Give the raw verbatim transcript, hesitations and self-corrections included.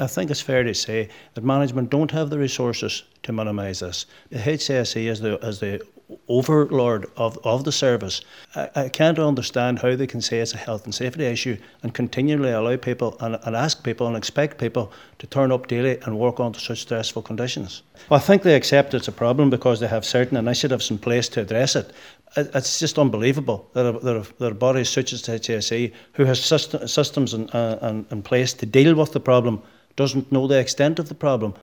I think it's fair to say that management don't have the resources to minimise this. The H C S E is the, is the overlord of, of the service. I, I can't understand how they can say it's a health and safety issue and continually allow people and, and ask people and expect people to turn up daily and work under such stressful conditions. Well, I think they accept it's a problem because they have certain initiatives in place to address it. It's just unbelievable that a, that a, that a body such as H C S E, who has system, systems in, uh, in, in place to deal with the problem, doesn't know the extent of the problem.